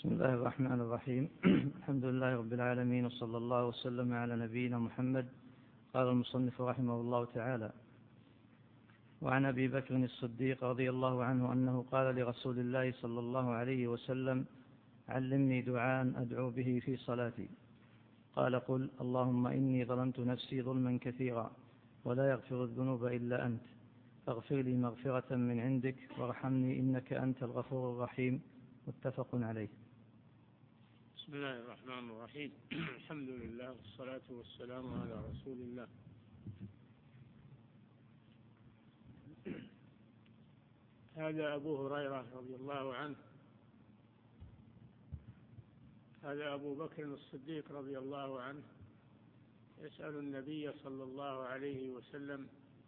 بسم الله الرحمن الرحيم. الحمد لله رب العالمين، وصلى الله وسلم على نبينا محمد. قال المصنف رحمه الله تعالى: وعن أبي بكر الصديق رضي الله عنه أنه قال لرسول الله صلى الله عليه وسلم: علمني دعاء أدعو به في صلاتي. قال: قل اللهم إني ظلمت نفسي ظلما كثيرا ولا يغفر الذنوب إلا أنت، فاغفر لي مغفرة من عندك وارحمني إنك أنت الغفور الرحيم. متفق عليه. بسم الله الرحمن الرحيم. الحمد لله والصلاة والسلام على رسول الله. هذا أبو هريرة رضي الله عنه، هذا أبو بكر الصديق رضي الله عنه يسأل النبي صلى الله عليه وسلم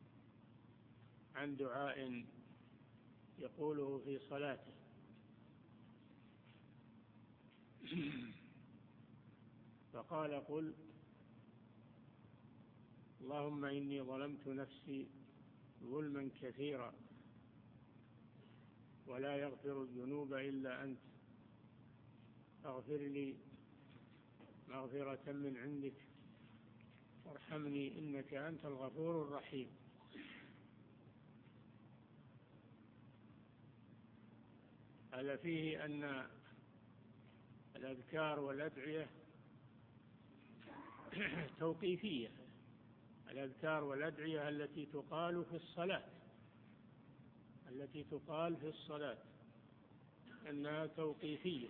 عن دعاء يقوله في صلاته. فقال: قل اللهم إني ظلمت نفسي ظلما كثيرا ولا يغفر الذنوب إلا أنت، فاغفر لي مغفرة من عندك وارحمني إنك أنت الغفور الرحيم. هذا فيه أن الأذكار والأدعية توقيفية. الأذكار والأدعية التي تقال في الصلاة أنها توقيفية،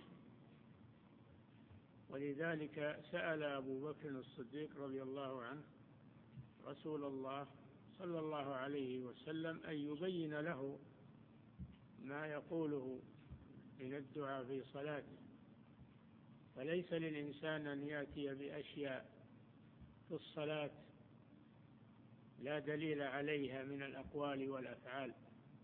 ولذلك سأل أبو بكر الصديق رضي الله عنه رسول الله صلى الله عليه وسلم أن يبين له ما يقوله من الدعاء في صلاته. فليس للإنسان أن يأتي بأشياء في الصلاة لا دليل عليها من الأقوال والأفعال.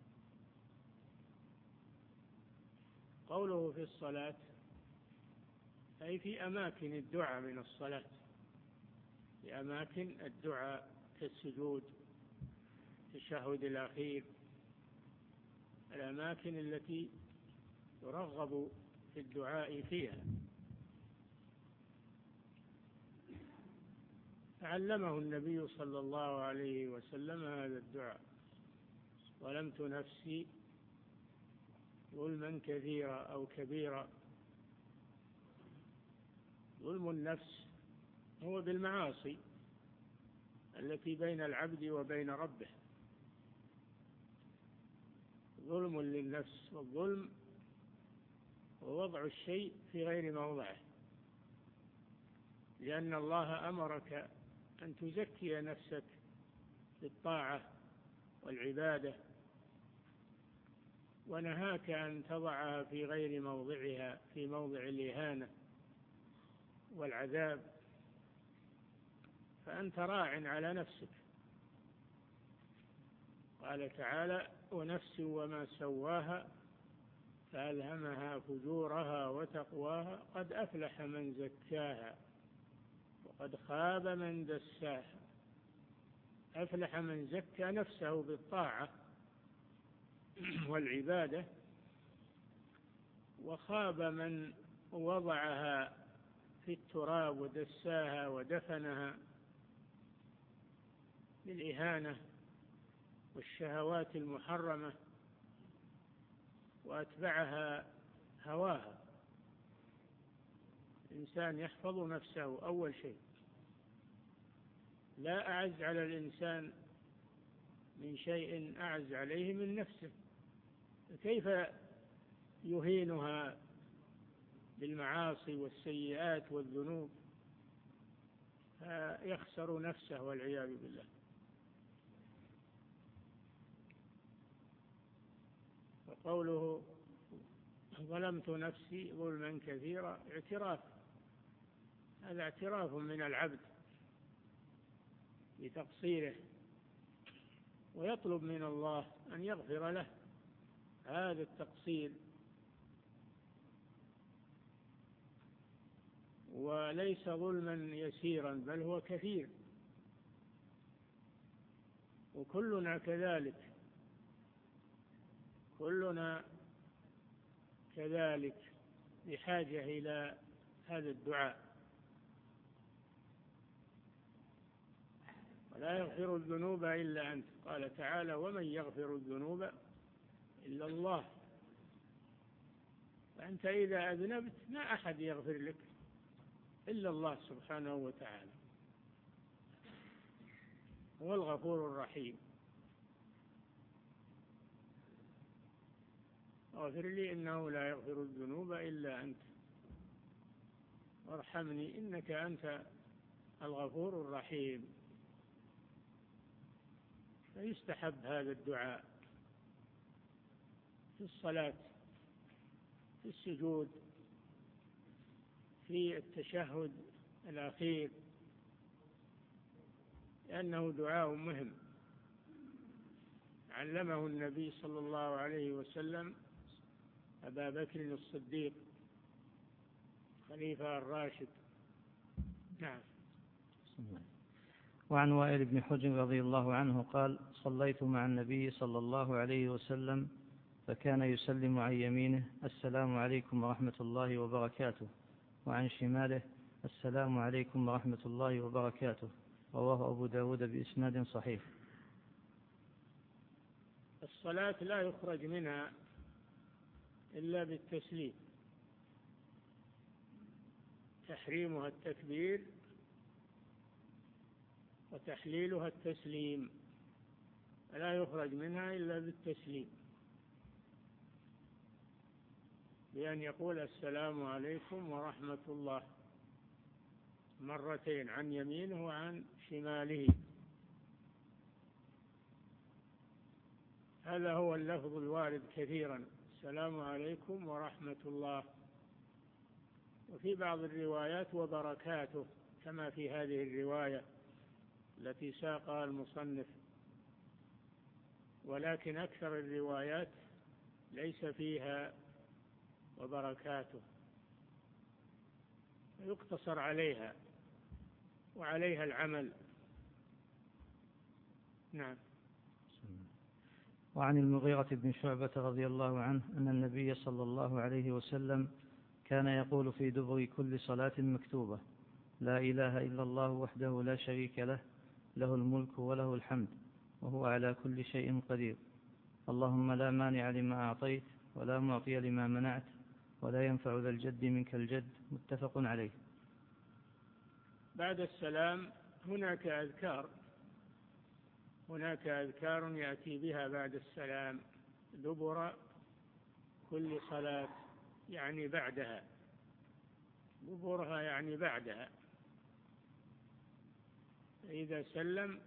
قوله في الصلاة أي في أماكن الدعاء من الصلاة، في أماكن الدعاء كالسجود، التشهد الأخير، الأماكن التي يرغب في الدعاء فيها. علمه النبي صلى الله عليه وسلم هذا الدعاء: ظلمت نفسي ظلما كثيرا أو كبيرا. ظلم النفس هو بالمعاصي التي بين العبد وبين ربه، ظلم للنفس. والظلم هو وضع الشيء في غير موضعه، لأن الله أمرك أن تزكي نفسك بالطاعة والعبادة، ونهاك أن تضعها في غير موضعها، في موضع الإهانة والعذاب، فأنت راع على نفسك. قال تعالى: ونفس وما سواها فألهمها فجورها وتقواها قد أفلح من زكاها وقد خاب من دساها. أفلح من زكى نفسه بالطاعة والعبادة، وخاب من وضعها في التراب ودساها ودفنها بالإهانة والشهوات المحرمة وأتبعها هواها. الإنسان يحفظ نفسه أول شيء. لا أعز على الإنسان من شيء أعز عليه من نفسه، كيف يهينها بالمعاصي والسيئات والذنوب؟ فيخسر نفسه والعياذ بالله. وقوله ظلمت نفسي ظلما كثيرا اعتراف، هذا اعتراف من العبد بتقصيره، ويطلب من الله أن يغفر له هذا التقصير. وليس ظلما يسيرا بل هو كثير، وكلنا كذلك، كلنا كذلك بحاجة إلى هذا الدعاء. ولا يغفر الذنوب إلا أنت، قال تعالى: ومن يغفر الذنوب إلا الله. فأنت إذا أذنبت ما أحد يغفر لك إلا الله سبحانه وتعالى، هو الغفور الرحيم. اغفر لي إنه لا يغفر الذنوب إلا أنت، وارحمني إنك أنت الغفور الرحيم. فيستحب هذا الدعاء في الصلاة، في السجود، في التشهد الأخير، لأنه دعاء مهم علمه النبي صلى الله عليه وسلم أبا بكر الصديق خليفة الراشد. نعم. وعن وائل بن حجر رضي الله عنه قال: صليت مع النبي صلى الله عليه وسلم فكان يسلم عن يمينه: السلام عليكم ورحمة الله وبركاته، وعن شماله: السلام عليكم ورحمة الله وبركاته. رواه أبو داود بإسناد صحيح. الصلاة لا يخرج منها إلا بالتسليم، تحريمها التكبير وتحليلها التسليم، لا يخرج منها إلا بالتسليم، بأن يقول: السلام عليكم ورحمة الله مرتين، عن يمينه وعن شماله. هذا هو اللفظ الوارد كثيرا: السلام عليكم ورحمة الله. وفي بعض الروايات: وبركاته، كما في هذه الرواية التي ساقها المصنف. ولكن أكثر الروايات ليس فيها وبركاته، يقتصر عليها وعليها العمل. نعم. وعن المغيرة بن شعبة رضي الله عنه أن النبي صلى الله عليه وسلم كان يقول في دبر كل صلاة مكتوبة: لا إله إلا الله وحده لا شريك له، له الملك وله الحمد وهو على كل شيء قدير، اللهم لا مانع لما أعطيت ولا معطي لما منعت ولا ينفع ذا الجد منك الجد. متفق عليه. بعد السلام هناك أذكار يأتي بها بعد السلام دبر كل صلاة، يعني بعدها، دبرها يعني بعدها. إذا سلم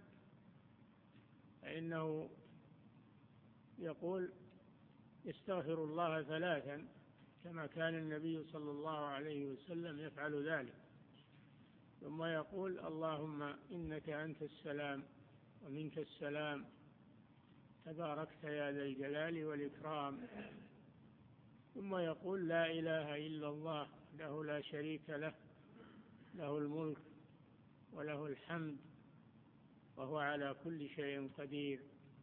فإنه يقول: يستغفر الله 3، كما كان النبي صلى الله عليه وسلم يفعل ذلك، ثم يقول: اللهم إنك أنت السلام ومنك السلام، تباركت يا ذا الجلال والإكرام. ثم يقول: لا إله إلا الله له لا شريك له، له الملك وله الحمد وهو على كل شيء قدير،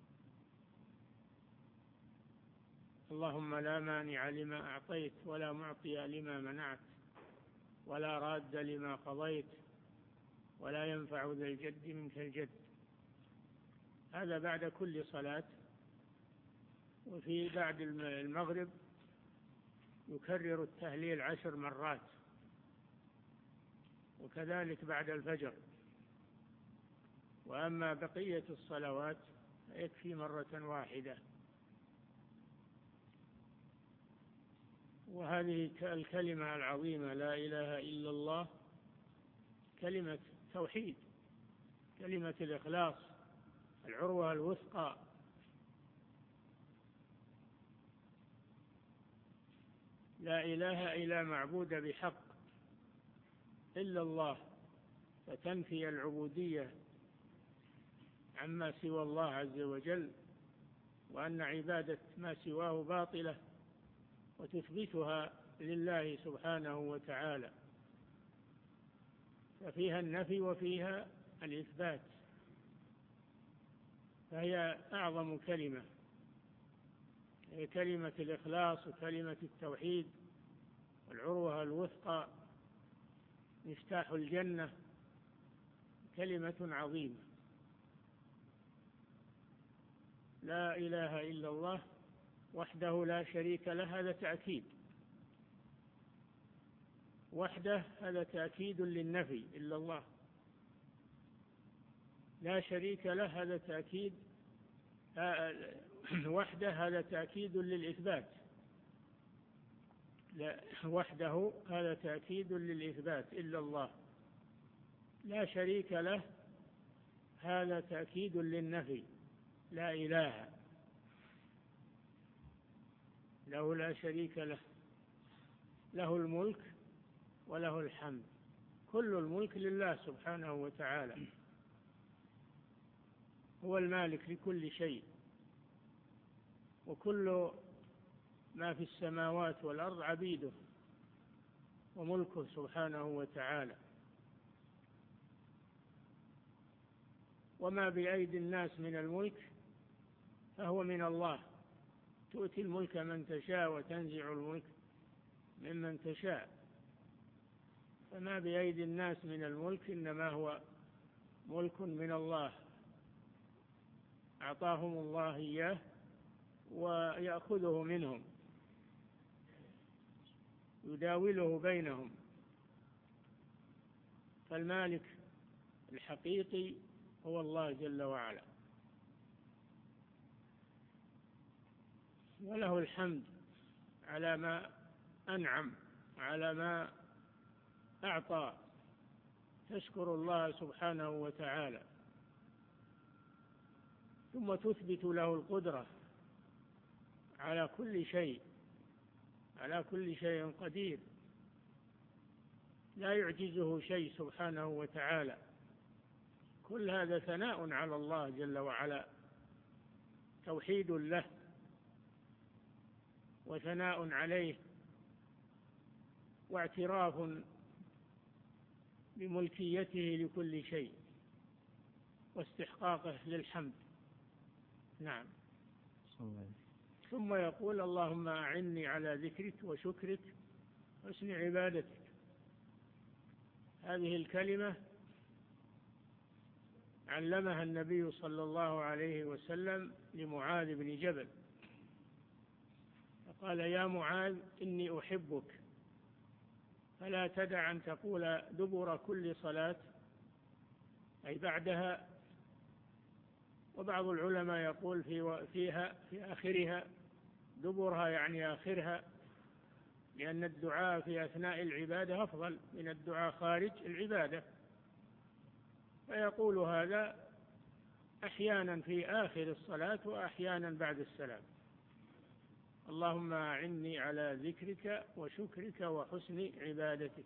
اللهم لا مانع لما أعطيت ولا معطي لما منعت ولا راد لما قضيت ولا ينفع ذا الجد منك الجد. هذا بعد كل صلاة. وفي بعد المغرب يكرر التهليل 10 مرات، وكذلك بعد الفجر. وأما بقية الصلوات يكفي مرة واحدة. وهذه الكلمة العظيمة لا إله إلا الله كلمة توحيد، كلمة الإخلاص، العروة الوثقى. لا إله إلا معبود بحق إلا الله، فتنفي العبودية عما سوى الله عز وجل، وأن عبادة ما سواه باطلة، وتثبتها لله سبحانه وتعالى. ففيها النفي وفيها الإثبات، فهي أعظم كلمة، هي كلمة الإخلاص وكلمة التوحيد العروة الوثقى مفتاح الجنة، كلمة عظيمة، لا إله إلا الله وحده لا شريك له، هذا تأكيد، وحده هذا تأكيد للنفي إلا الله، لا شريك له هذا تأكيد، وحده هذا تأكيد للإثبات، وحده هذا تأكيد للإثبات إلا الله، لا شريك له هذا تأكيد للنفي، لا إله، له لا شريك له، له الملك وله الحمد، كل الملك لله سبحانه وتعالى، هو المالك لكل شيء، وكل ما في السماوات والأرض عبيده وملكه سبحانه وتعالى، وما بأيدي الناس من الملك فهو من الله، تؤتي الملك من تشاء وتنزع الملك ممن تشاء، فما بأيدي الناس من الملك إنما هو ملك من الله، أعطاهم الله إياه ويأخذه منهم، يداوله بينهم، فالمالك الحقيقي هو الله جل وعلا، وله الحمد على ما أنعم، على ما أعطى، تشكر الله سبحانه وتعالى، ثم تثبت له القدرة على كل شيء، على كل شيء قدير، لا يعجزه شيء سبحانه وتعالى، كل هذا ثناء على الله جل وعلا، توحيد له وثناء عليه واعتراف بملكيته لكل شيء واستحقاقه للحمد. نعم. ثم يقول اللهم أعني على ذكرك وشكرك وحسن عبادتك. هذه الكلمة علمها النبي صلى الله عليه وسلم لمعاذ بن جبل، فقال يا معاذ إني أحبك، فلا تدع أن تقول دبر كل صلاة، أي بعدها، وبعض العلماء يقول فيها في آخرها، دبرها يعني آخرها، لأن الدعاء في أثناء العبادة أفضل من الدعاء خارج العبادة، فيقول هذا أحيانا في آخر الصلاة وأحيانا بعد السلام، اللهم أعني على ذكرك وشكرك وحسن عبادتك.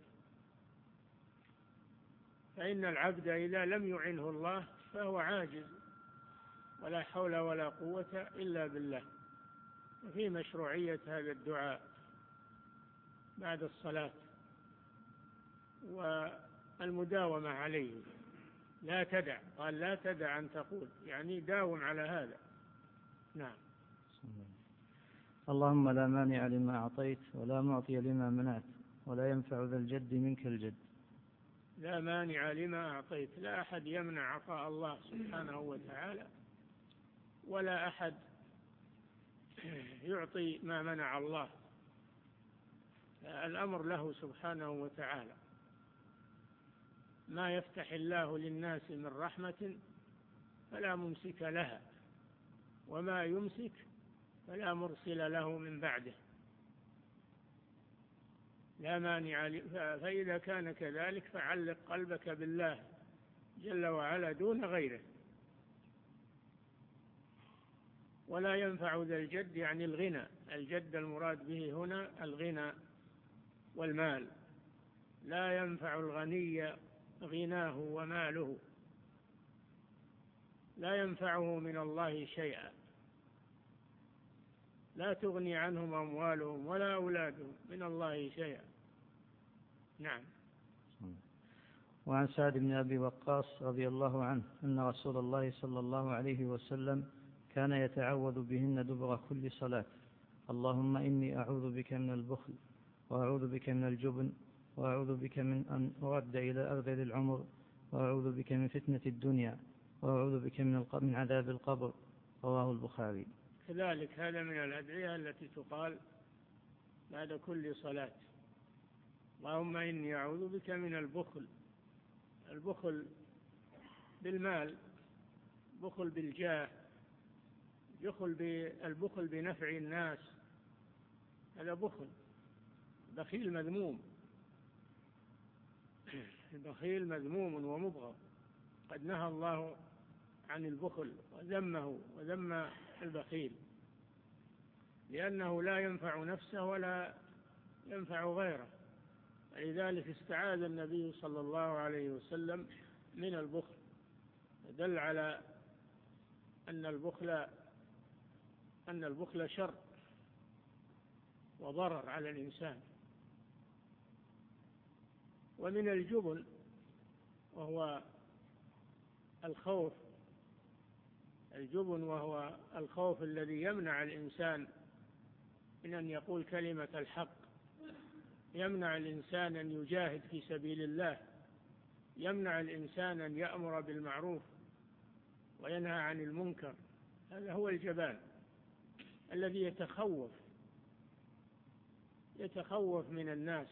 فإن العبد إذا لم يعنه الله فهو عاجز، ولا حول ولا قوة إلا بالله. وفي مشروعية هذا الدعاء بعد الصلاة والمداومة عليه، لا تدع، قال لا تدع أن تقول، يعني داوم على هذا. نعم. اللهم لا مانع لما أعطيت ولا معطي لما منعت ولا ينفع ذا الجد منك الجد. لا مانع لما أعطيت، لا أحد يمنع عطاء الله سبحانه وتعالى، ولا أحد يعطي ما منع الله، الأمر له سبحانه وتعالى، ما يفتح الله للناس من رحمة فلا ممسك لها، وما يمسك فلا مرسل له من بعده، لا مانع. فإذا كان كذلك فعلق قلبك بالله جل وعلا دون غيره. ولا ينفع ذا الجد يعني الغنى، الجد المراد به هنا الغنى والمال، لا ينفع الغني غناه وماله، لا ينفعه من الله شيئا، لا تغني عنهم أموالهم ولا أولادهم من الله شيئا. نعم. وعن سعد بن أبي وقاص رضي الله عنه أن رسول الله صلى الله عليه وسلم كان يتعوذ بهن دبر كل صلاة، اللهم إني أعوذ بك من البخل وأعوذ بك من الجبن، وأعوذ بك من أن أرد إلى أرذل العمر، وأعوذ بك من فتنة الدنيا، وأعوذ بك من عذاب القبر. رواه البخاري. كذلك هذا من الأدعية التي تقال بعد كل صلاة. اللهم إني أعوذ بك من البخل بالمال، البخل بالجاه، البخل بنفع الناس، هذا بخيل مذموم. البخيل مذموم ومبغض، قد نهى الله عن البخل وذمه وذم البخيل، لأنه لا ينفع نفسه ولا ينفع غيره. لذلك استعاذ النبي صلى الله عليه وسلم من البخل، دل على أن البخل شر وضرر على الإنسان. ومن الجبن وهو الخوف، الجبن وهو الخوف الذي يمنع الإنسان من أن يقول كلمة الحق، يمنع الإنسان أن يجاهد في سبيل الله، يمنع الإنسان أن يأمر بالمعروف وينهى عن المنكر. هذا هو الجبان الذي يتخوف من الناس.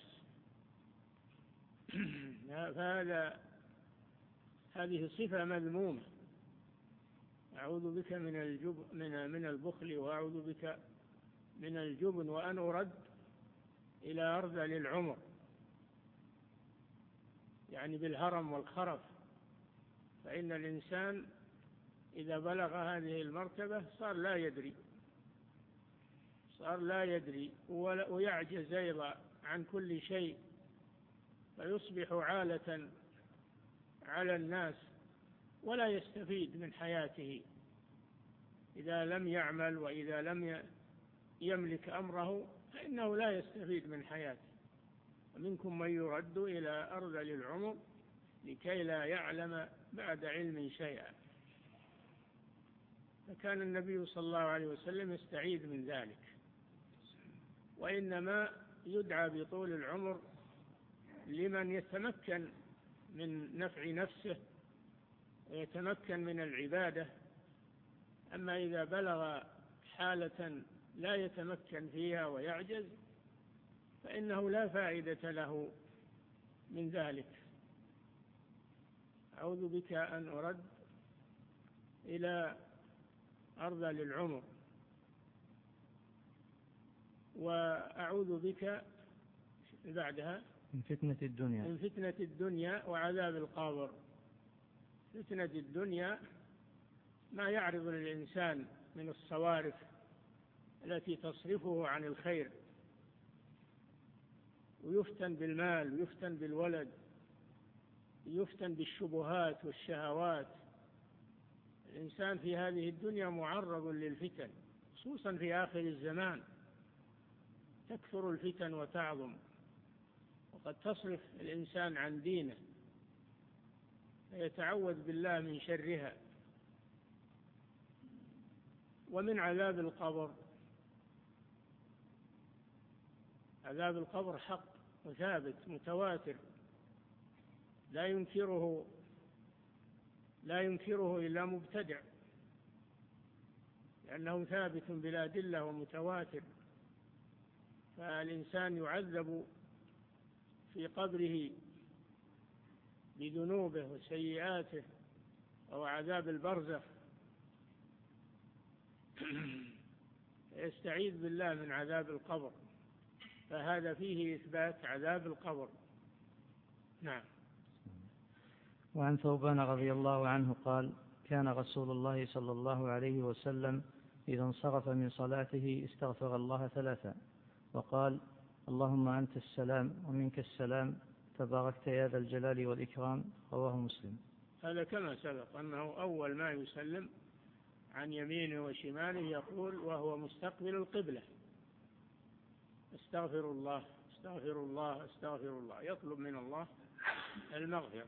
هذه صفة مذمومة. أعوذ بك من البخل، وأعوذ بك من الجبن، وأن أرد إلى أرذل العمر، يعني بالهرم والخرف. فإن الإنسان إذا بلغ هذه المرتبة صار لا يدري ويعجز أيضا عن كل شيء، فيصبح عالة على الناس ولا يستفيد من حياته. إذا لم يعمل وإذا لم يملك أمره فإنه لا يستفيد من حياته. ومنكم من يرد إلى أرذل العمر لكي لا يعلم بعد علم شيئا. فكان النبي صلى الله عليه وسلم يستعيذ من ذلك. وإنما يدعى بطول العمر لمن يتمكن من نفع نفسه ويتمكن من العبادة. أما إذا بلغ حالة لا يتمكن فيها ويعجز فإنه لا فائدة له من ذلك. أعوذ بك أن أرد إلى أرذل العمر، وأعوذ بك بعدها من فتنة الدنيا وعذاب القبر. فتنة الدنيا ما يعرض للإنسان من الصوارف التي تصرفه عن الخير، ويفتن بالمال ويفتن بالولد، يفتن بالشبهات والشهوات. الإنسان في هذه الدنيا معرض للفتن، خصوصا في آخر الزمان تكثر الفتن وتعظم، وقد تصرف الإنسان عن دينه فيتعوذ بالله من شرها. ومن عذاب القبر، عذاب القبر حق وثابت متواتر لا ينكره إلا مبتدع، لأنه ثابت بالأدلة ومتواتر. فالإنسان يعذب في قبره بذنوبه وسيئاته، أو عذاب البرزخ، يستعيذ بالله من عذاب القبر. فهذا فيه إثبات عذاب القبر. نعم. وعن ثوبان رضي الله عنه قال: كان رسول الله صلى الله عليه وسلم إذا انصرف من صلاته استغفر الله 3 وقال: اللهم أنت السلام ومنك السلام تباركت يا ذا الجلال والإكرام. رواه مسلم. هذا كما سبق أنه أول ما يسلم عن يمينه وشماله يقول وهو مستقبل القبلة: استغفر الله استغفر الله استغفر الله، يطلب من الله المغفرة.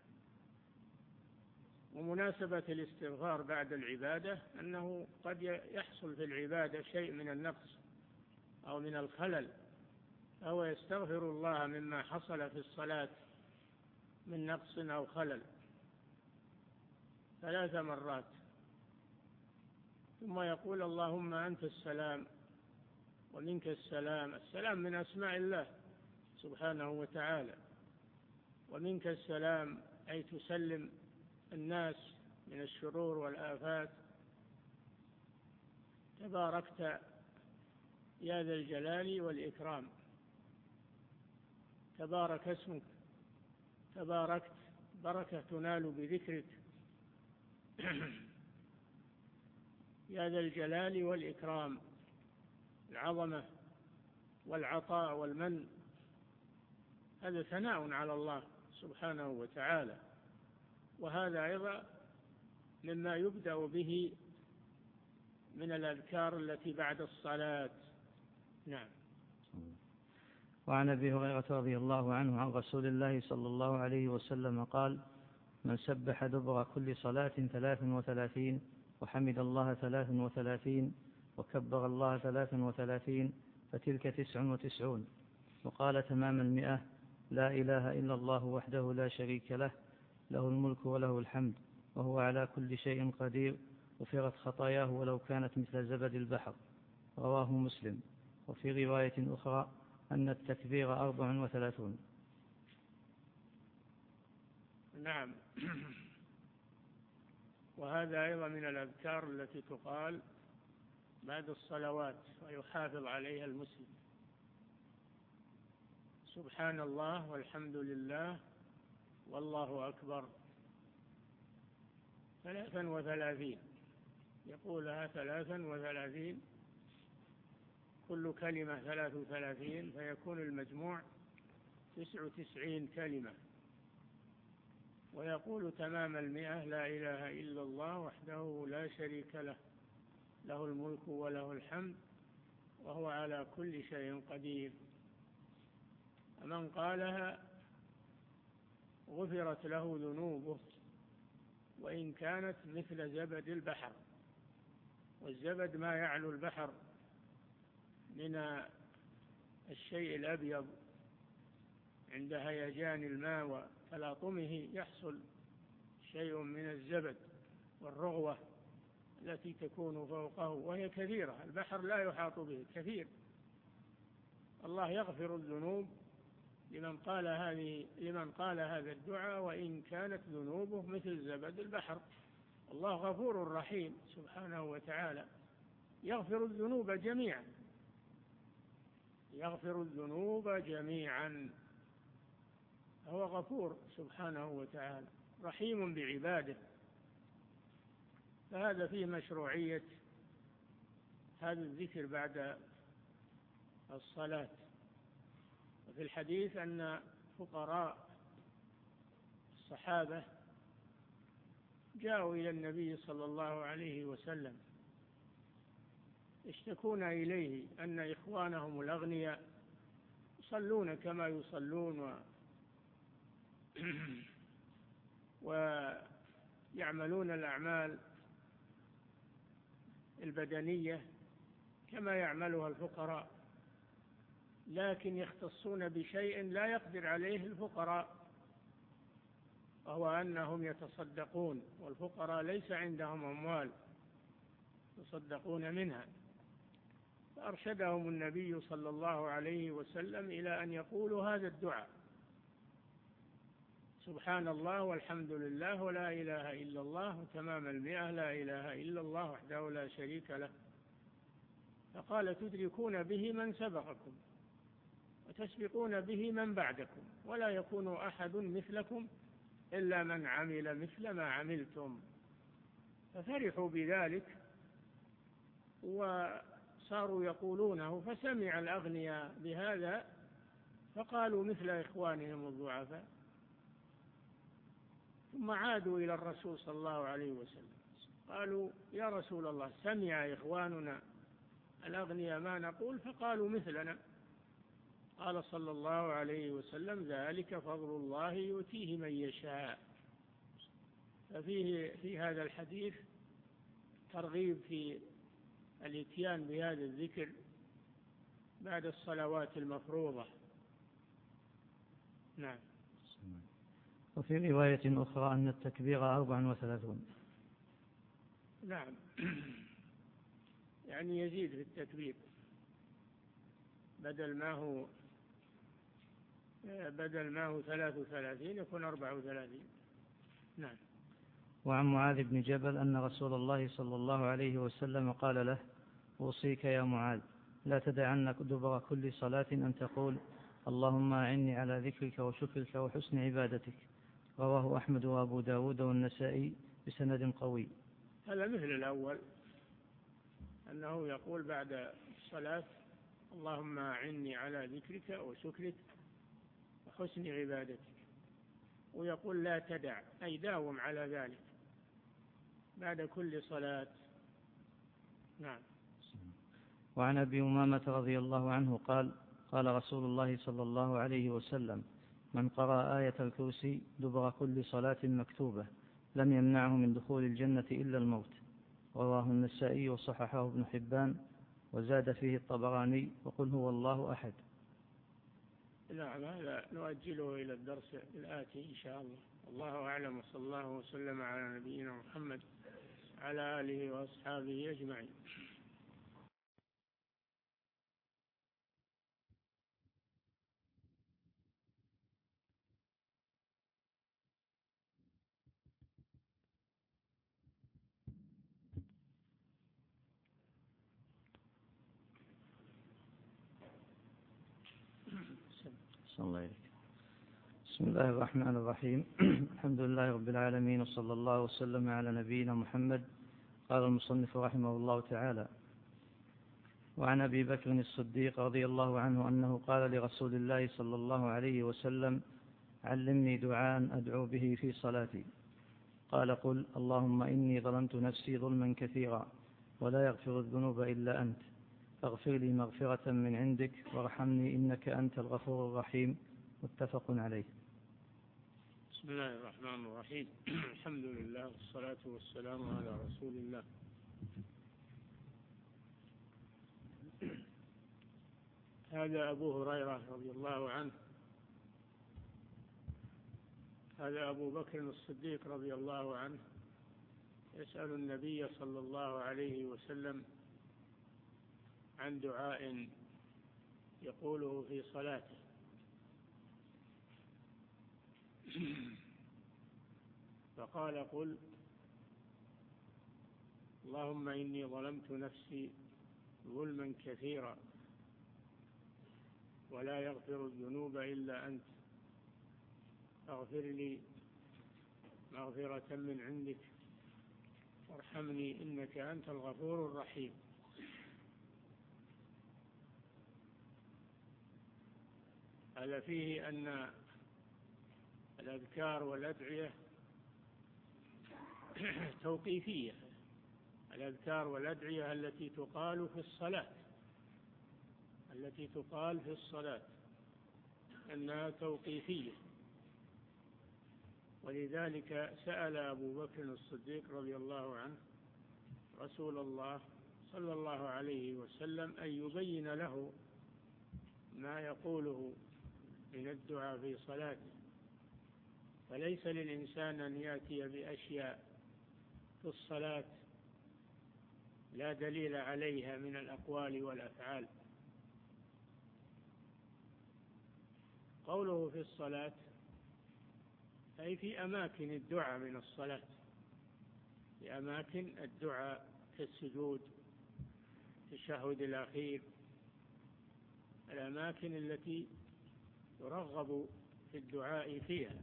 ومناسبة الاستغفار بعد العبادة أنه قد يحصل في العبادة شيء من النقص أو من الخلل، فهو يستغفر الله مما حصل في الصلاة من نقص أو خلل 3 مرات، ثم يقول اللهم أنت السلام ومنك السلام. السلام من أسماء الله سبحانه وتعالى، ومنك السلام أي تسلم الناس من الشرور والآفات. تباركت يا ذا الجلال والإكرام، تبارك اسمك، تباركت، بركة تنال بذكرك. يا ذا الجلال والإكرام، العظمة والعطاء والمن، هذا ثناء على الله سبحانه وتعالى. وهذا أيضا مما يبدأ به من الأذكار التي بعد الصلاة. نعم. وعن أبي هريرة رضي الله عنه عن رسول الله صلى الله عليه وسلم قال: من سبح دبر كل صلاة 33 وحمد الله 33 وكبر الله 33 فتلك 99. وقال تمام 100: لا إله إلا الله وحده لا شريك له، له الملك وله الحمد وهو على كل شيء قدير، غفرت خطاياه ولو كانت مثل زبد البحر. رواه مسلم. وفي رواية أخرى أن التكبير 34. نعم. وهذا أيضا من الأذكار التي تقال بعد الصلوات ويحافظ عليها المسلم: سبحان الله والحمد لله والله أكبر 33، يقولها 33، كل كلمة 33، فيكون المجموع 99 كلمة. ويقول تمام 100: لا إله إلا الله وحده لا شريك له، له الملك وله الحمد وهو على كل شيء قدير. من قالها غفرت له ذنوبه وإن كانت مثل زبد البحر. والزبد ما يعلو البحر من الشيء الأبيض عند هيجان الماء وتلاطمه يحصل شيء من الزبد والرغوة التي تكون فوقه، وهي كثيرة. البحر لا يحاط به، كثير. الله يغفر الذنوب لمن قال هذا الدعاء وإن كانت ذنوبه مثل زبد البحر. الله غفور رحيم سبحانه وتعالى، يغفر الذنوب جميعا، يغفر الذنوب جميعا. هو غفور سبحانه وتعالى، رحيم بعباده. فهذا فيه مشروعية هذا الذكر بعد الصلاة. وفي الحديث أن فقراء الصحابة جاءوا إلى النبي صلى الله عليه وسلم يشتكون إليه أن إخوانهم الأغنياء يصلون كما يصلون ويعملون الأعمال البدنية كما يعملها الفقراء، لكن يختصون بشيء لا يقدر عليه الفقراء، وهو أنهم يتصدقون، والفقراء ليس عندهم أموال يتصدقون منها. فأرشدهم النبي صلى الله عليه وسلم إلى أن يقولوا هذا الدعاء: سبحان الله والحمد لله ولا إله إلا الله تمام 100، لا إله إلا الله وحده لا شريك له. فقال: تدركون به من سبقكم وتسبقون به من بعدكم، ولا يكون أحد مثلكم إلا من عمل مثل ما عملتم. ففرحوا بذلك وصاروا يقولونه، فسمع الأغنياء بهذا فقالوا مثل إخوانهم الضعفاء، ثم عادوا إلى الرسول صلى الله عليه وسلم قالوا: يا رسول الله، سمع إخواننا الأغنياء ما نقول فقالوا مثلنا. قال صلى الله عليه وسلم: ذلك فضل الله يؤتيه من يشاء. في هذا الحديث ترغيب في الاتيان بهذا الذكر بعد الصلوات المفروضة. نعم. وفي رواية أخرى أن التكبير 34. نعم. يعني يزيد في التكبير، بدل ما هو 33 يكون 34. نعم. وعن معاذ بن جبل أن رسول الله صلى الله عليه وسلم قال له: أوصيك يا معاذ لا تدعن دبر كل صلاة أن تقول اللهم أعني على ذكرك وشكرك وحسن عبادتك. رواه أحمد وأبو داود والنسائي بسند قوي. هذا مثل الأول، أنه يقول بعد الصلاة اللهم أعني على ذكرك وشكرك وحسن عبادتك، ويقول لا تدع، أي داوم على ذلك بعد كل صلاة. نعم. وعن أبي أمامة رضي الله عنه قال: قال رسول الله صلى الله عليه وسلم: من قرأ آية الكرسي دبر كل صلاة مكتوبة لم يمنعه من دخول الجنة إلا الموت. رواه النسائي وصححه ابن حبان، وزاد فيه الطبراني: وقل هو الله أحد. نعم. هذا نؤجله إلى الدرس الآتي إن شاء الله. الله أعلم، وصلى الله وسلم على نبينا محمد على آله وأصحابه أجمعين. بسم الله الرحمن الرحيم. الحمد لله رب العالمين، وصلى الله وسلم على نبينا محمد. قال المصنف رحمه الله تعالى: وعن أبي بكر الصديق رضي الله عنه أنه قال لرسول الله صلى الله عليه وسلم: علمني دعاء أدعو به في صلاتي. قال: قل اللهم إني ظلمت نفسي ظلما كثيرا ولا يغفر الذنوب إلا أنت، فاغفر لي مغفرة من عندك وارحمني إنك أنت الغفور الرحيم. متفق عليه. بسم الله الرحمن الرحيم. الحمد لله والصلاة والسلام على رسول الله. هذا أبو هريرة رضي الله عنه، هذا أبو بكر الصديق رضي الله عنه يسأل النبي صلى الله عليه وسلم عن دعاء يقوله في صلاته، فقال: قل اللهم إني ظلمت نفسي ظلما كثيرا ولا يغفر الذنوب إلا أنت، فاغفر لي مغفرة من عندك وارحمني إنك أنت الغفور الرحيم. هذا فيه أن الأذكار والأدعية توقيفية. الأذكار والأدعية التي تقال في الصلاة أنها توقيفية، ولذلك سأل أبو بكر الصديق رضي الله عنه رسول الله صلى الله عليه وسلم أن يبين له ما يقوله من الدعاء في صلاته، فليس للإنسان أن يأتي بأشياء في الصلاة لا دليل عليها من الأقوال والأفعال. قوله في الصلاة أي في أماكن الدعاء من الصلاة، في أماكن الدعاء كالسجود، في التشهد الأخير، الأماكن التي يرغب في الدعاء فيها.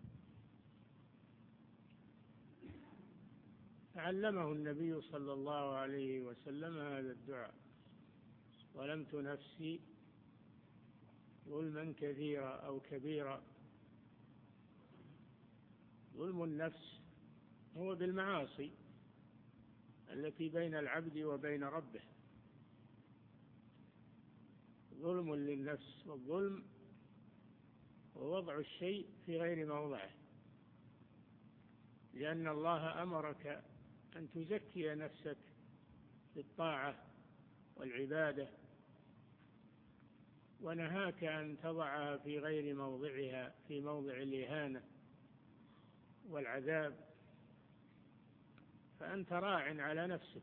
علمه النبي صلى الله عليه وسلم هذا الدعاء: ظلمت نفسي ظلما كثيرا أو كبيرا. ظلم النفس هو بالمعاصي التي بين العبد وبين ربه، ظلم للنفس. والظلم هو وضع الشيء في غير موضعه، لأن الله أمرك أن تزكي نفسك بالطاعة والعبادة، ونهاك أن تضعها في غير موضعها، في موضع الإهانة والعذاب، فأنت راع على نفسك.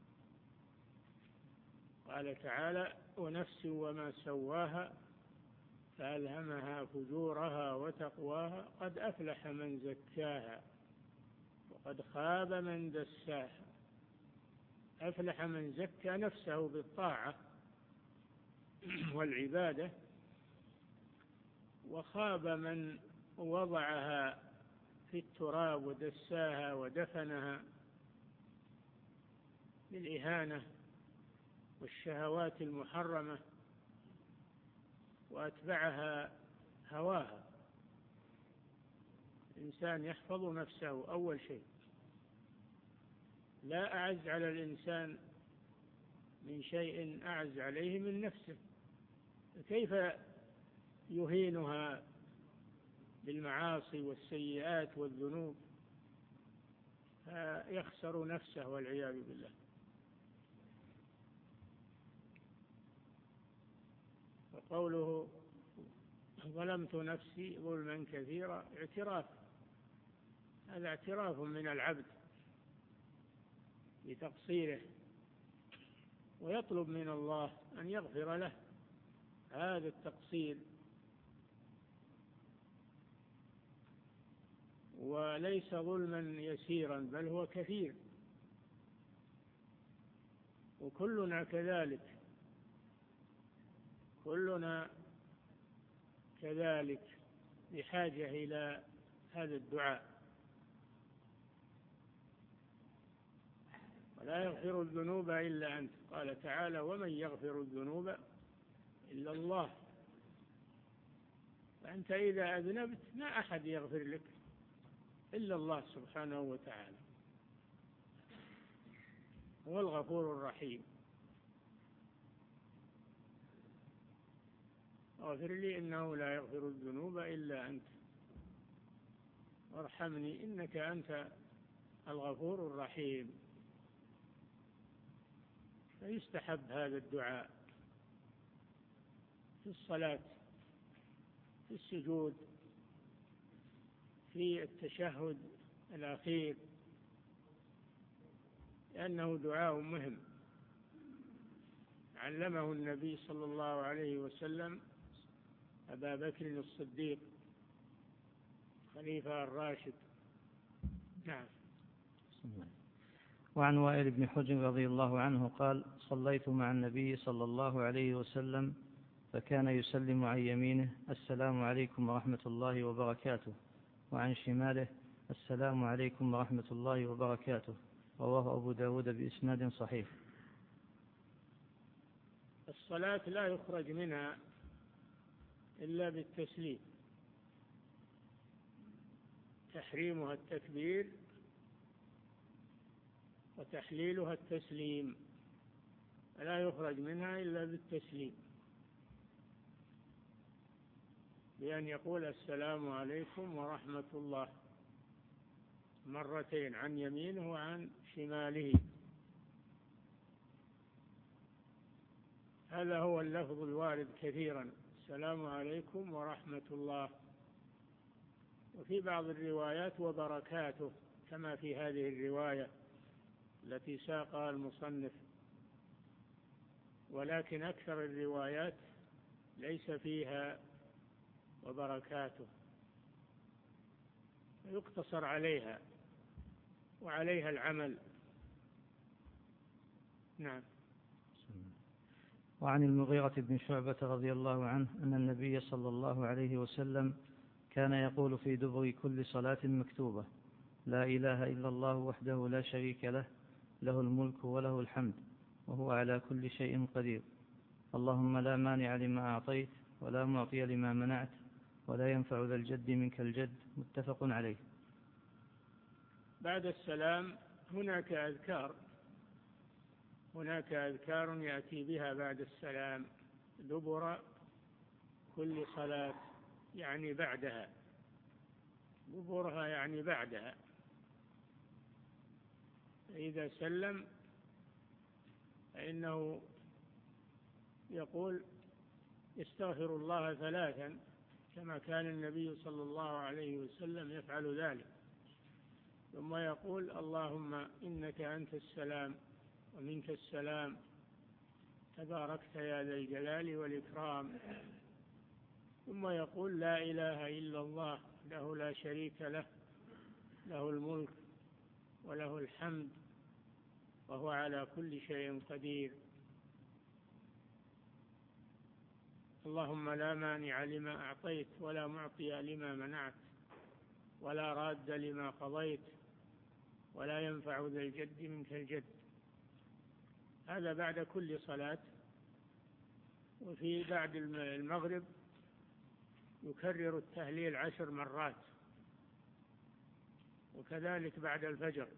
قال تعالى: ونفس وما سواها فألهمها فجورها وتقواها قد أفلح من زكاها وقد خاب من دساها. أفلح من زكى نفسه بالطاعة والعبادة، وخاب من وضعها في التراب ودساها ودفنها بالإهانة والشهوات المحرمة وأتبعها هواها. الإنسان يحفظ نفسه أول شيء، لا أعز على الإنسان من شيء أعز عليه من نفسه، كيف يهينها بالمعاصي والسيئات والذنوب؟ فيخسر نفسه والعياذ بالله. وقوله ظلمت نفسي ظلما كثيرا اعتراف، هذا اعتراف من العبد بتقصيره، ويطلب من الله أن يغفر له هذا التقصير. وليس ظلما يسيرا بل هو كثير، وكلنا كذلك، كلنا كذلك بحاجة إلى هذا الدعاء. ولا يغفر الذنوب إلا أنت، قال تعالى: ومن يغفر الذنوب إلا الله. فأنت إذا أذنبت ما أحد يغفر لك إلا الله سبحانه وتعالى، هو الغفور الرحيم. اغفر لي إنه لا يغفر الذنوب إلا أنت، وارحمني إنك أنت الغفور الرحيم. فيستحب هذا الدعاء في الصلاة، في السجود، في التشهد الأخير، لأنه دعاء مهم علمه النبي صلى الله عليه وسلم أبا بكر الصديق خليفة الراشد. نعم. وعن وائل بن حجر رضي الله عنه قال: صليت مع النبي صلى الله عليه وسلم فكان يسلم عن يمينه: السلام عليكم ورحمة الله وبركاته، وعن شماله: السلام عليكم ورحمة الله وبركاته. رواه أبو داود بإسناد صحيح. الصلاة لا يخرج منها إلا بالتسليم، تحريمها التكبير وتحليلها التسليم، لا يخرج منها إلا بالتسليم، بأن يقول: السلام عليكم ورحمة الله مرتين، عن يمينه وعن شماله. هذا هو اللفظ الوارد كثيرا: السلام عليكم ورحمة الله. وفي بعض الروايات: وبركاته، كما في هذه الرواية التي ساقها المصنف. ولكن أكثر الروايات ليس فيها وبركاته، يقتصر عليها وعليها العمل. نعم. وعن المغيرة بن شعبة رضي الله عنه أن النبي صلى الله عليه وسلم كان يقول في دبر كل صلاة مكتوبة: لا إله إلا الله وحده لا شريك له، له الملك وله الحمد وهو على كل شيء قدير، اللهم لا مانع لما أعطيت ولا معطي لما منعت ولا ينفع ذا الجد منك الجد. متفق عليه. بعد السلام هناك أذكار يأتي بها بعد السلام دبر كل صلاة، يعني بعدها، دبرها يعني بعدها. إذا سلم فإنه يقول: يستغفر الله 3 كما كان النبي صلى الله عليه وسلم يفعل ذلك، ثم يقول اللهم إنك أنت السلام ومنك السلام تباركت يا ذا الجلال والإكرام، ثم يقول لا إله إلا الله له لا شريك له، له الملك وله الحمد وهو على كل شيء قدير. اللهم لا مانع لما أعطيت ولا معطي لما منعت ولا راد لما قضيت ولا ينفع ذا الجد منك الجد. هذا بعد كل صلاة. وفي بعد المغرب يكرر التهليل 10 مرات، وكذلك بعد الفجر.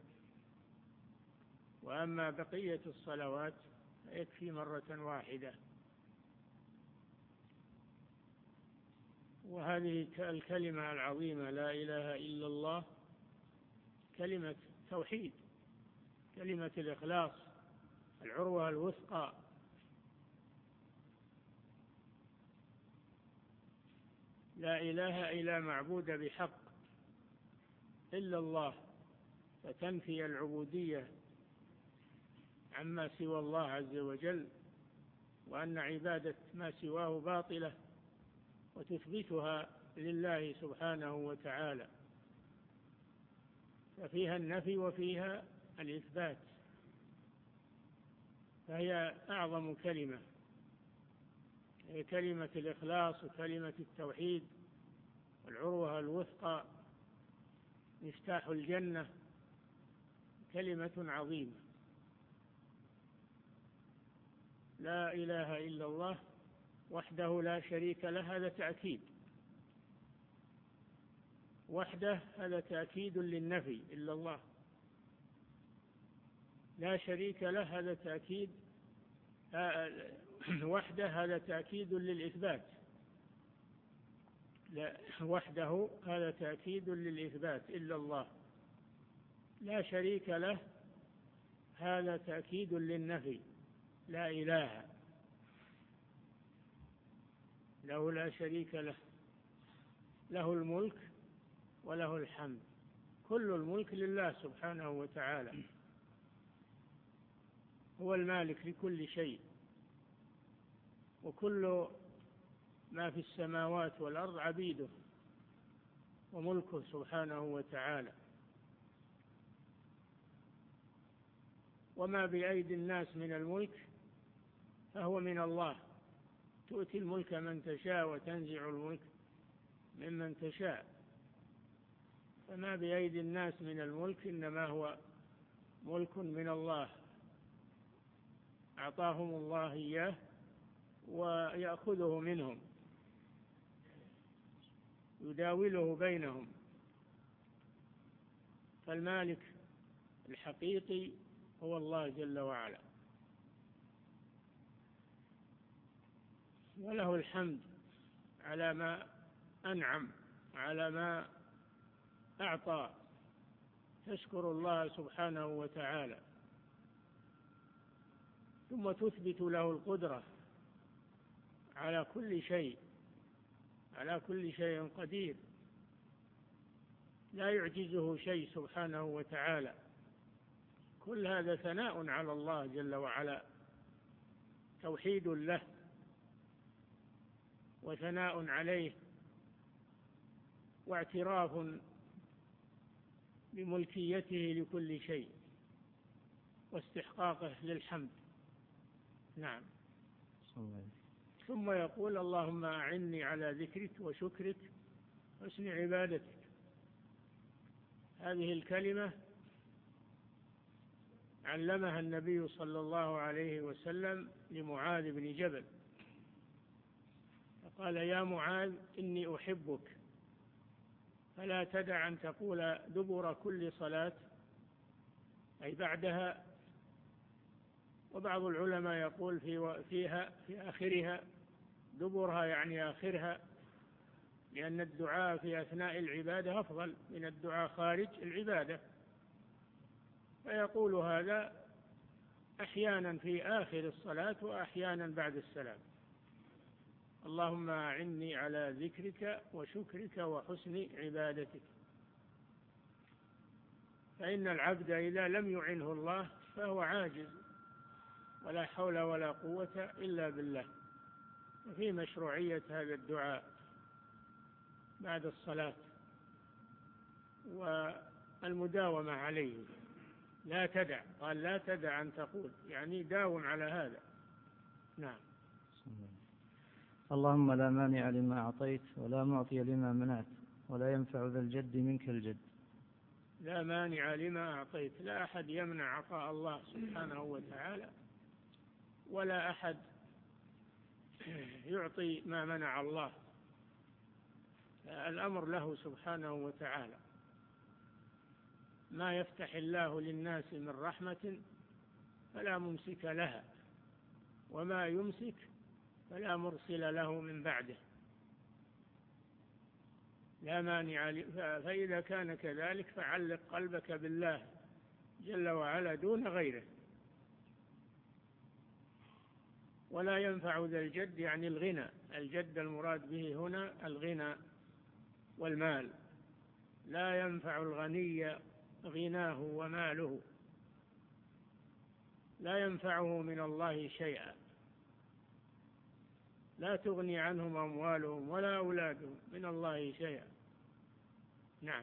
وأما بقية الصلوات يكفي مرة واحدة. وهذه الكلمة العظيمة لا إله إلا الله كلمة توحيد، كلمة الإخلاص، العروة الوثقى. لا إله إلا معبود بحق إلا الله، فتنفي العبودية عما سوى الله عز وجل، وأن عبادة ما سواه باطلة، وتثبتها لله سبحانه وتعالى. ففيها النفي وفيها الإثبات، فهي أعظم كلمة، هي كلمة الإخلاص وكلمة التوحيد، والعروة الوثقى، مفتاح الجنة، كلمة عظيمة. لا إله إلا الله وحده لا شريك له، هذا تأكيد، وحده هذا تأكيد للنفي إلا الله. لا شريك له هذا تأكيد، وحده هذا تأكيد للإثبات. وحده هذا تأكيد للإثبات إلا الله. لا شريك له هذا تأكيد للنفي، لا إله، له لا شريك له، له الملك وله الحمد، كل الملك لله سبحانه وتعالى، هو المالك لكل شيء، وكل ما في السماوات والأرض عبيده وملكه سبحانه وتعالى. وما بأيدي الناس من الملك فهو من الله، تؤتي الملك من تشاء وتنزع الملك ممن تشاء. فما بأيدي الناس من الملك إنما هو ملك من الله، أعطاهم الله إياه ويأخذه منهم، يداوله بينهم. فالمالك الحقيقي هو الله جل وعلا، وله الحمد على ما أنعم، على ما أعطى، تشكر الله سبحانه وتعالى. ثم تثبت له القدرة على كل شيء، على كل شيء قدير، لا يعجزه شيء سبحانه وتعالى. كل هذا ثناء على الله جل وعلا، توحيد له وثناء عليه، واعتراف بملكيته لكل شيء واستحقاقه للحمد. نعم. ثم يقول اللهم أعني على ذكرك وشكرك وحسن عبادتك. هذه الكلمة علمها النبي صلى الله عليه وسلم لمعاذ بن جبل، فقال يا معاذ إني أحبك، فلا تدع أن تقول دبر كل صلاة، أي بعدها. وبعض العلماء يقول فيها في آخرها، دبرها يعني آخرها، لأن الدعاء في أثناء العبادة أفضل من الدعاء خارج العبادة. فيقول هذا أحيانا في آخر الصلاة وأحيانا بعد السلام. اللهم أعني على ذكرك وشكرك وحسن عبادتك. فإن العبد إذا لم يعنه الله فهو عاجز، ولا حول ولا قوة إلا بالله. وفي مشروعية هذا الدعاء بعد الصلاة والمداومة عليه، لا تدع، قال لا تدع أن تقول، يعني داوم على هذا. نعم. اللهم لا مانع لما أعطيت ولا معطي لما منعت ولا ينفع ذا الجد منك الجد. لا مانع لما أعطيت، لا أحد يمنع عطاء الله سبحانه وتعالى، ولا أحد يعطي ما منع الله، الأمر له سبحانه وتعالى. ما يفتح الله للناس من رحمة فلا ممسك لها، وما يمسك فلا مرسل له من بعده. لا مانع فإذا كان كذلك فعلق قلبك بالله جل وعلا دون غيره. ولا ينفع ذا الجد يعني الغنى، الجد المراد به هنا الغنى والمال. لا ينفع الغني غناه وماله، لا ينفعه من الله شيئا، لا تغني عنهم أموالهم ولا أولادهم من الله شيئا. نعم.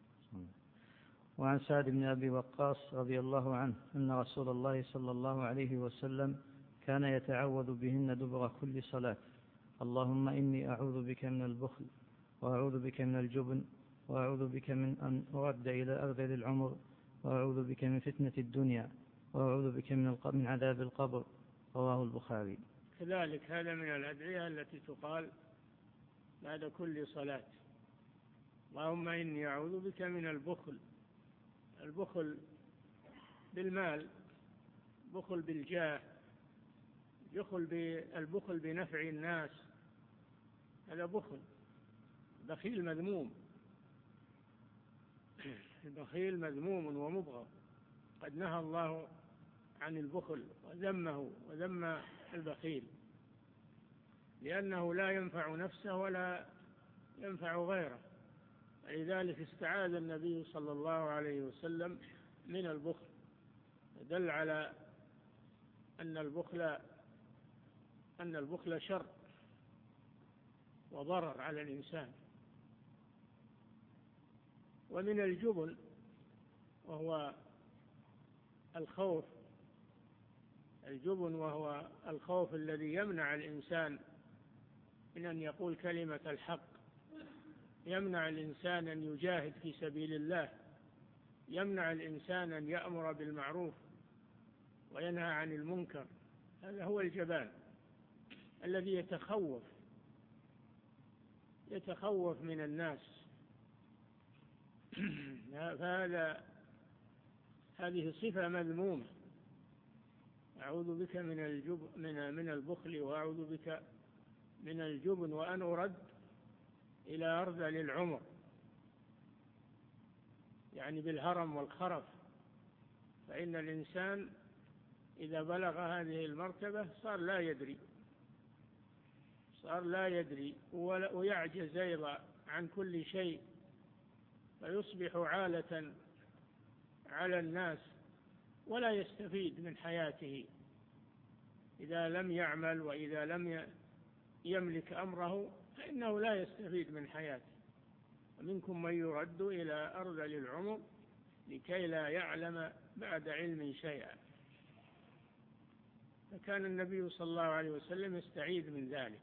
وعن سعد بن أبي وقاص رضي الله عنه أن رسول الله صلى الله عليه وسلم كان يتعوذ بهن دبر كل صلاة: اللهم إني أعوذ بك من البخل، وأعوذ بك من الجبن، وأعوذ بك من أن أرد إلى أرذل العمر، وأعوذ بك من فتنة الدنيا، وأعوذ بك من عذاب القبر. رواه البخاري. كذلك هذا من الأدعية التي تقال بعد كل صلاة: اللهم إني أعوذ بك من البخل، البخل بالمال، بخل بالجاه، البخل بنفع الناس، هذا بخل، بخيل مذموم، البخيل مذموم ومبغض، قد نهى الله عن البخل وذمه وذم البخيل، لأنه لا ينفع نفسه ولا ينفع غيره. لذلك استعاذ النبي صلى الله عليه وسلم من البخل، دل على أن البخل شر وضرر على الإنسان. ومن الجبن وهو الخوف، الجبن وهو الخوف الذي يمنع الإنسان من أن يقول كلمة الحق، يمنع الإنسان أن يجاهد في سبيل الله، يمنع الإنسان أن يأمر بالمعروف وينهى عن المنكر. هذا هو الجبان الذي يتخوف من الناس. هذه صفة مذمومة. أعوذ بك من البخل، وأعوذ بك من الجبن، وأن أرد إلى أرذل العمر، يعني بالهرم والخرف. فإن الإنسان إذا بلغ هذه المرتبة صار لا يدري ويعجز أيضا عن كل شيء، فيصبح عالة على الناس ولا يستفيد من حياته. إذا لم يعمل وإذا لم يملك أمره فإنه لا يستفيد من حياته. ومنكم من يرد إلى أرذل العمر لكي لا يعلم بعد علم شيئا. فكان النبي صلى الله عليه وسلم يستعيذ من ذلك.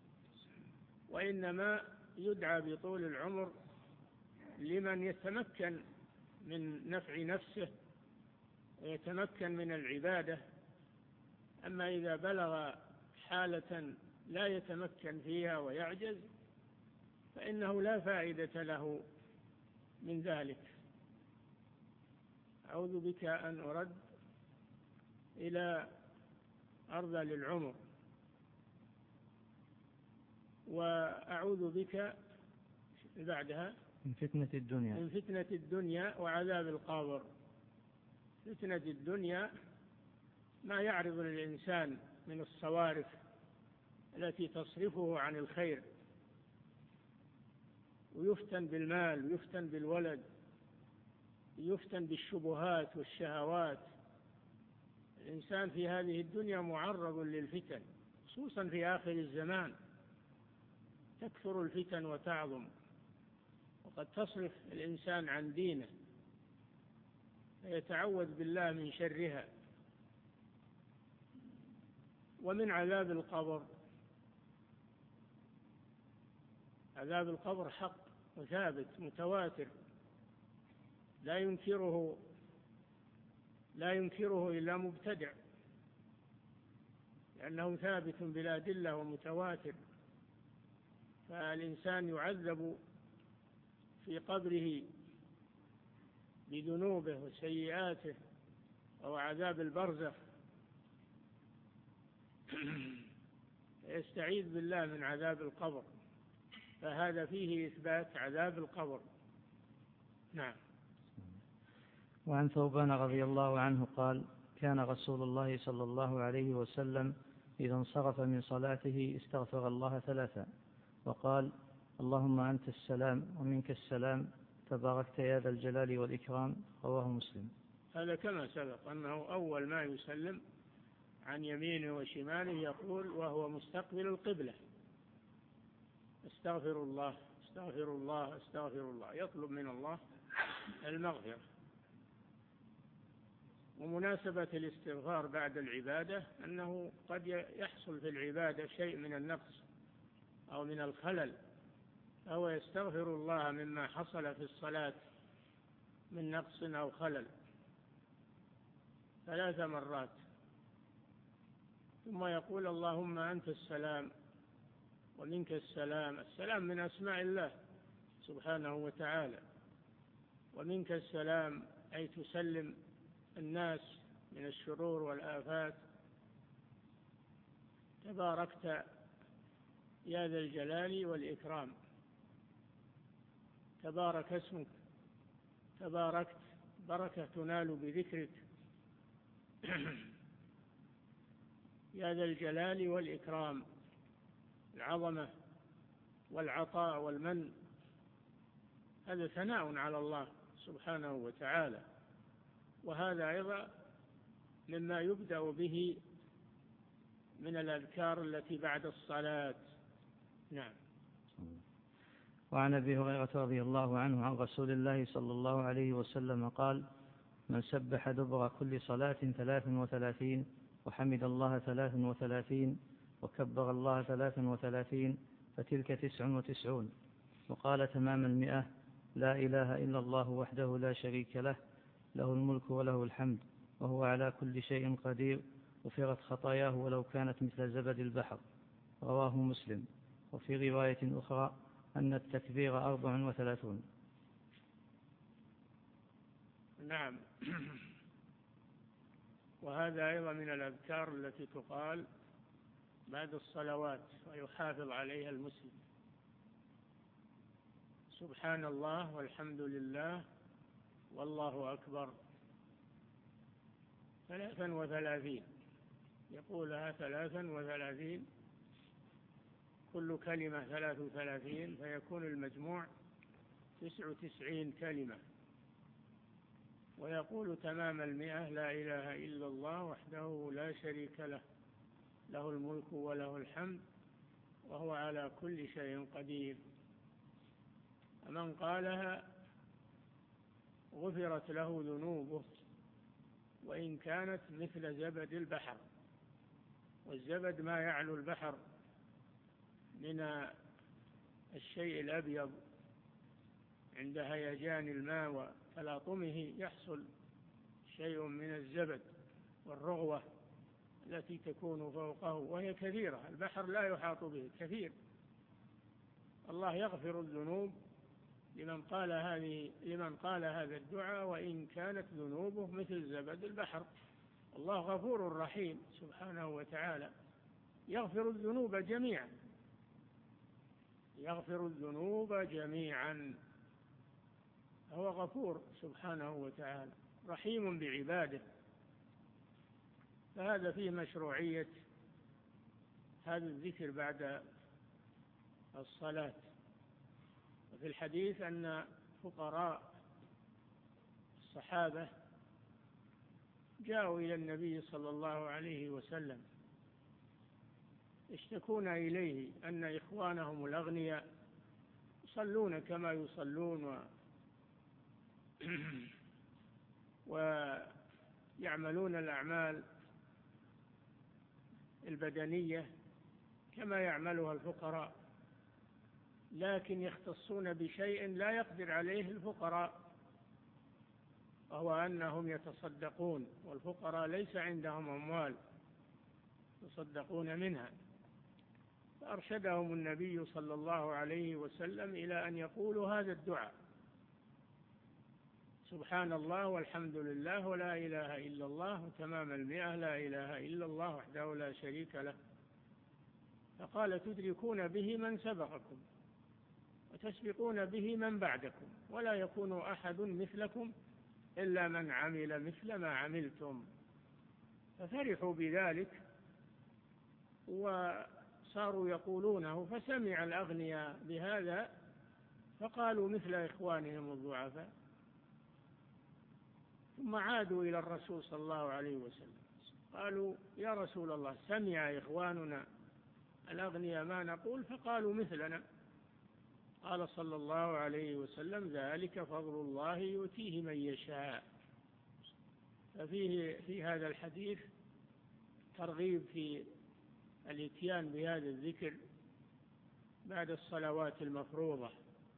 وإنما يدعى بطول العمر لمن يتمكن من نفع نفسه ويتمكن من العبادة. أما إذا بلغ حالة لا يتمكن فيها ويعجز فإنه لا فائدة له من ذلك. أعوذ بك أن أرد إلى أرذل العمر، وأعوذ بك بعدها من فتنة الدنيا وعذاب القبر. فتنة الدنيا ما يعرض للإنسان من الصوارف التي تصرفه عن الخير، ويفتن بالمال ويفتن بالولد، يفتن بالشبهات والشهوات. الإنسان في هذه الدنيا معرض للفتن، خصوصا في آخر الزمان تكثر الفتن وتعظم، وقد تصرف الإنسان عن دينه فيتعوذ بالله من شرها. ومن عذاب القبر، عذاب القبر حق وثابت متواتر لا ينكره إلا مبتدع، لأنه ثابت بالأدلة ومتواتر. فالإنسان يعذب في قبره بذنوبه وسيئاته، أو عذاب البرزخ، يستعيذ بالله من عذاب القبر، فهذا فيه إثبات عذاب القبر. نعم. وعن ثوبان رضي الله عنه قال: كان رسول الله صلى الله عليه وسلم إذا انصرف من صلاته استغفر الله 3 وقال: اللهم أنت السلام ومنك السلام تباركت يا ذا الجلال والإكرام. رواه مسلم. هذا كما سبق أنه أول ما يسلم عن يمينه وشماله يقول وهو مستقبل القبلة: استغفر الله استغفر الله استغفر الله، يطلب من الله المغفرة. ومناسبة الاستغفار بعد العبادة أنه قد يحصل في العبادة شيء من النقص أو من الخلل، فهو يستغفر الله مما حصل في الصلاة من نقص أو خلل 3 مرات، ثم يقول اللهم أنت السلام ومنك السلام. السلام من أسماء الله سبحانه وتعالى، ومنك السلام أي تسلم الناس من الشرور والآفات. تباركت يا ذا الجلال والإكرام، تبارك اسمك، تباركت بركة تنال بذكرك. يا ذا الجلال والإكرام، العظمة والعطاء والمن، هذا ثناء على الله سبحانه وتعالى. وهذا أيضا مما يبدأ به من الأذكار التي بعد الصلاة. نعم. وعن أبي هريرة رضي الله عنه عن رسول الله صلى الله عليه وسلم قال: من سبح دبر كل صلاة 33 وحمد الله 33 وكبر الله 33 فتلك 99. وقال تمام 100: لا إله إلا الله وحده لا شريك له، له الملك وله الحمد وهو على كل شيء قدير، غفرت خطاياه ولو كانت مثل زبد البحر. رواه مسلم. وفي رواية أخرى أن التكبير 34. نعم. وهذا أيضا من الأذكار التي تقال بعد الصلوات ويحافظ عليها المسلم: سبحان الله والحمد لله والله أكبر 33، يقولها 33، كل كلمة 33، فيكون المجموع 99 كلمة. ويقول تمام 100: لا إله إلا الله وحده لا شريك له، له الملك وله الحمد وهو على كل شيء قدير. من قالها غفرت له ذنوبه وإن كانت مثل زبد البحر. والزبد ما يعلو البحر من الشيء الأبيض عند هيجان الماء وتلاطمه يحصل شيء من الزبد والرغوة التي تكون فوقه، وهي كثيرة. البحر لا يحاط به، كثير. الله يغفر الذنوب لمن قال هذا الدعاء وإن كانت ذنوبه مثل زبد البحر. الله غفور رحيم سبحانه وتعالى، يغفر الذنوب جميعا، يغفر الذنوب جميعا. هو غفور سبحانه وتعالى رحيم بعباده. فهذا فيه مشروعية هذا الذكر بعد الصلاة. وفي الحديث أن فقراء الصحابة جاءوا إلى النبي صلى الله عليه وسلم يشتكون إليه أن إخوانهم الأغنياء يصلون كما يصلون ويعملون الأعمال البدنية كما يعملها الفقراء، لكن يختصون بشيء لا يقدر عليه الفقراء، وهو أنهم يتصدقون، والفقراء ليس عندهم أموال يتصدقون منها. فأرشدهم النبي صلى الله عليه وسلم إلى أن يقولوا هذا الدعاء: سبحان الله والحمد لله ولا إله إلا الله وتمام 100 لا إله إلا الله وحده لا شريك له. فقال: تدركون به من سبقكم وتسبقون به من بعدكم، ولا يكون أحد مثلكم إلا من عمل مثل ما عملتم. ففرحوا بذلك وصاروا يقولونه، فسمع الأغنياء بهذا فقالوا مثل إخوانهم الضعفاء، ثم عادوا إلى الرسول صلى الله عليه وسلم قالوا: يا رسول الله، سمع إخواننا الأغنياء ما نقول فقالوا مثلنا. قال صلى الله عليه وسلم: ذلك فضل الله يؤتيه من يشاء. ففيه في هذا الحديث ترغيب في الاتيان بهذا الذكر بعد الصلوات المفروضة.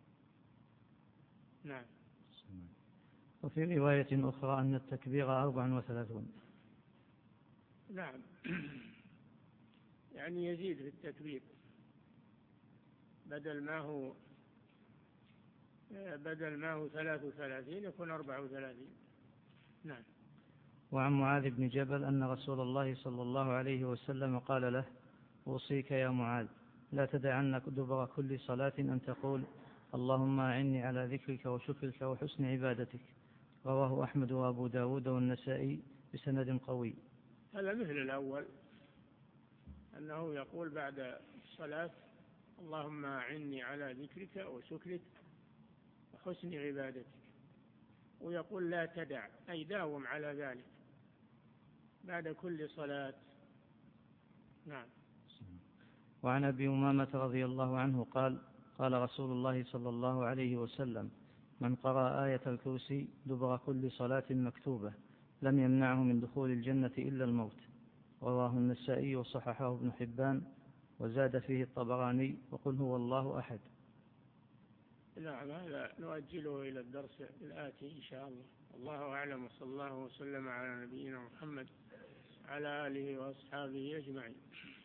نعم. وفي رواية أخرى أن التكبير 34. نعم. يعني يزيد في التكبير، بدل ما هو 33 يكون 34. نعم. وعن معاذ بن جبل أن رسول الله صلى الله عليه وسلم قال له: أوصيك يا معاذ لا تدعن دبر كل صلاة أن تقول اللهم أعني على ذكرك وشكرك وحسن عبادتك. رواه أحمد وأبو داود والنسائي بسند قوي. هذا مثل الأول، أنه يقول بعد الصلاة: اللهم أعني على ذكرك وشكرك وحسن عبادتك. ويقول: لا تدع، أي داوم على ذلك بعد كل صلاة. نعم. وعن أبي أمامة رضي الله عنه قال: قال رسول الله صلى الله عليه وسلم: من قرأ آية الكرسي دبر كل صلاة مكتوبة لم يمنعه من دخول الجنة إلا الموت. رواه النسائي وصححه ابن حبان، وزاد فيه الطبراني: وقل هو الله أحد. نعم. هذا نؤجله إلى الدرس الآتي إن شاء الله. الله أعلم، وصلى الله وسلم على نبينا محمد على آله وأصحابه أجمعين.